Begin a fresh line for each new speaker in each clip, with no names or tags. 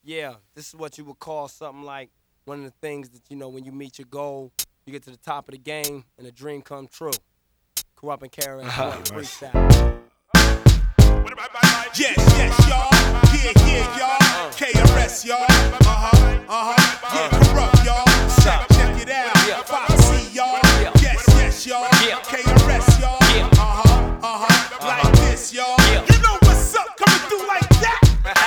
Yeah, this is what you would call something like one of the things that, when you meet your goal, you get to the top of the game and a dream come true. Corrupt and KRS freestyle.
Yes, y'all. Yeah, y'all. KRS, y'all. Yeah, Corrupt, y'all. Check it out. 5C, y'all. Yes, y'all. KRS, y'all. Like this, y'all. You know what's up, coming through like that.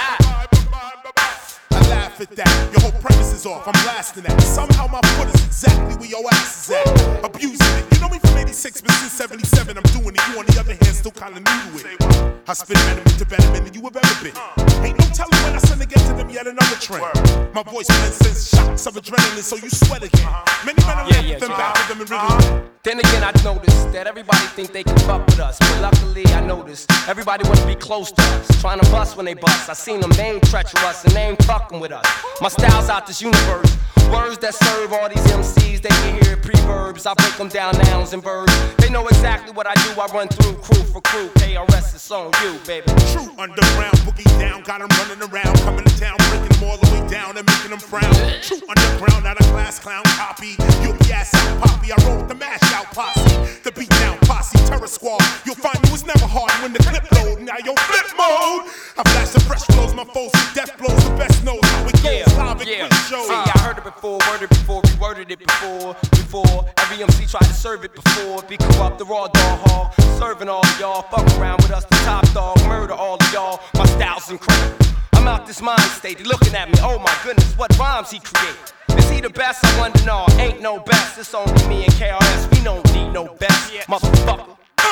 I laugh at that. Your whole premise is off. I'm blasting that. Somehow my foot is exactly where your ass is at. Abusing it. You know me from 86, but since 77, I'm doing it. You, on the other hand, still kinda new to it. I spit venom into betterment than you have ever been. Ain't no telling when I send to get to them yet another trend. My voice blends shots of adrenaline, so you sweat again. Many men are left them back with them in rhythm.
Then again, I noticed that everybody think they can fuck with us, but luckily I noticed everybody wanna be close to us, trying to bust when they bust. I seen them, they ain't treacherous and they ain't fucking with us. My style's out this universe. Words that serve all these MCs, they can hear preverbs. I break them down, nouns and verbs. They know exactly what I do. I run through crew for crew. KRS is on you, baby.
True underground, boogie down, got them running around, coming to town, breaking them all the way down and making them frown. True underground, not a class clown copy. You'll be ass out poppy. I roll with the mash out posse, the beat down posse, terror squad. You'll find it was never hard when the clip load. Now yo flip mode. I flash the fresh flows, my foes with death blows. The best knows how it goes. Live at shows.
See, I heard it before, worded it before, reworded it before. Every MC tried to serve it before. Be Corrupt, the raw dog hall, serving all of y'all. Fuck around with us, the top dog, murder all of y'all. My style's incredible. I'm out this mind state, they looking at me. Oh my goodness, what rhymes he create? Is he the best? I wonder. No, ain't no best. It's only me and KRS. We don't need no best, motherfucker.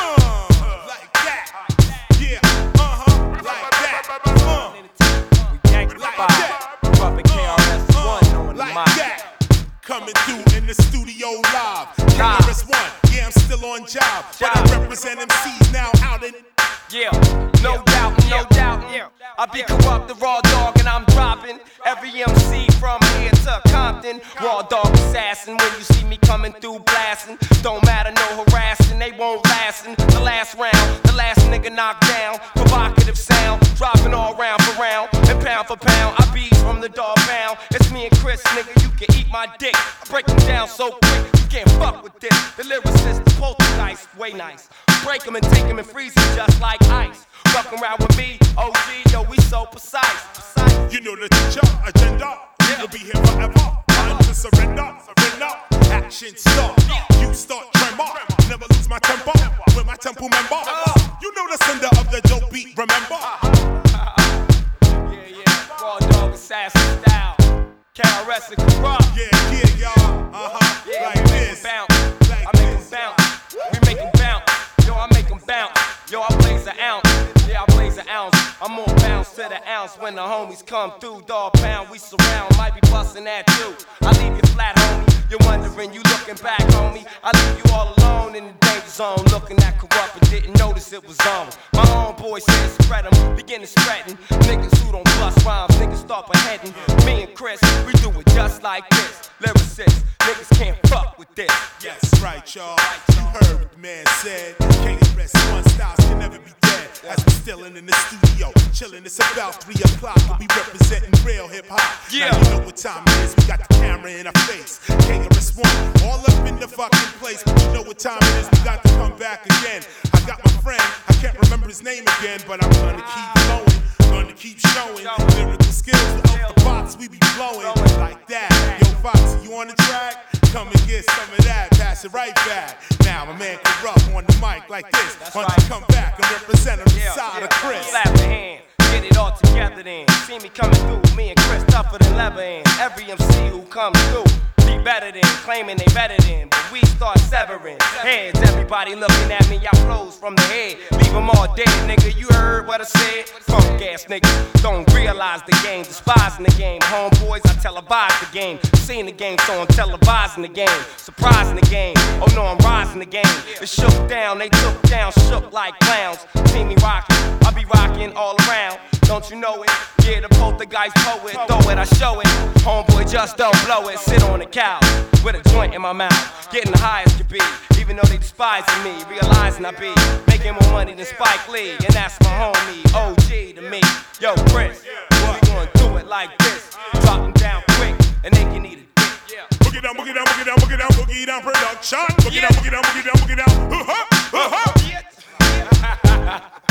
Like that. Yeah. Like that.
We gangsta like that. Corrupt and KRS one on the mic.
Like that. Coming through in the studio live. KRS-One, yeah, I'm still on job. But I represent MCs now out in.
Yeah, no doubt. I be Corrupt, the raw dog, and I'm dropping every MC from here to Compton. Raw dog assassin, when you see me coming through blasting. Don't matter, no harassing, they won't lastin'. The last round, the last nigga knocked down. Provocative sound, dropping all round for round. And pound for pound, I beat from the dog pound. It's me and Chris, nigga, you can eat my dick. I break them down so quick, you can't fuck with this. The lyricist, the poltergeist, way nice. Break them and take them and freeze them just like ice. Fucking around with me, OG, yo, we so precise.
You know the teacher, agenda, you'll be here forever. Time to surrender. Action start, you start tremor. Never lose my temper, with my temple member. You know the sender of the dope beat, remember?
Yeah, raw dog assassin style. KRS and Corrupt.
Yeah, y'all,
Yeah,
like this.
I make them bounce. We make them bounce. Yo, I make them bounce. Yo, I blaze an ounce. Yeah, I blaze an ounce. I'm more bounce to the ounce when the homies come through. Dog pound, we surround. Might be busting at you. I leave you flat, homie. You're wondering, you looking back, homie. I leave you all alone in the danger zone. Looking at Corrupt and didn't notice it was on. My homeboy said spread them, begin to spreading. Niggas who don't bust rhymes, niggas start beheading. Me and Chris, we do it just like this. Lyricists, niggas can't fuck with this.
Yes, right, y'all. You heard what the man said. KRS-One styles can never be dead. As we still in the studio, chillin', it's about 3 o'clock. And we representing real hip hop.
Yeah.
Now you know what time it is. We got the camera in our face. KRS-One, all up in the fucking place. But you know what time it is. We got to come back again. I got my friend, I can't remember his name again, but I'm gonna keep flowing. Gonna keep showing lyrical skills without the box. We be blowing like that. Yo, Foxy, you on the track? Come and get some of that. Pass it right back. Now my man Corrupt on the mic like this. Why don't you come back and represent him inside of Chris?
Slap the hand, get it all together then. See me coming through, me and Chris tougher than leather in. Every MC who comes through be better than, claiming they better than. But we start severing heads. Everybody looking at me, y'all flows from the head. Leave them all dead, nigga. You heard what I said? Funk ass niggas don't realize the game, despising the game. Homeboys, I televise the game. Seen the game, so I'm televising the game. Surprising the game. Oh no, I'm rising the game. It shook down, they took down, shook like clowns. See me rocking, I be rocking all around. Don't you know it? Yeah, the poltergeist poet, throw it, I show it. Homeboy, just don't blow it. Sit on the couch with a joint in my mouth, getting the high as could be. even though they despising me, realizing I be making more money than Spike Lee, and that's my homie, OG to me. Yo, Chris, we gonna do it like this. Drop them down quick, and they can eat it.
Boogie down, boogie down, boogie down, boogie down, boogie down production. Boogie down, boogie down, boogie down, boogie down.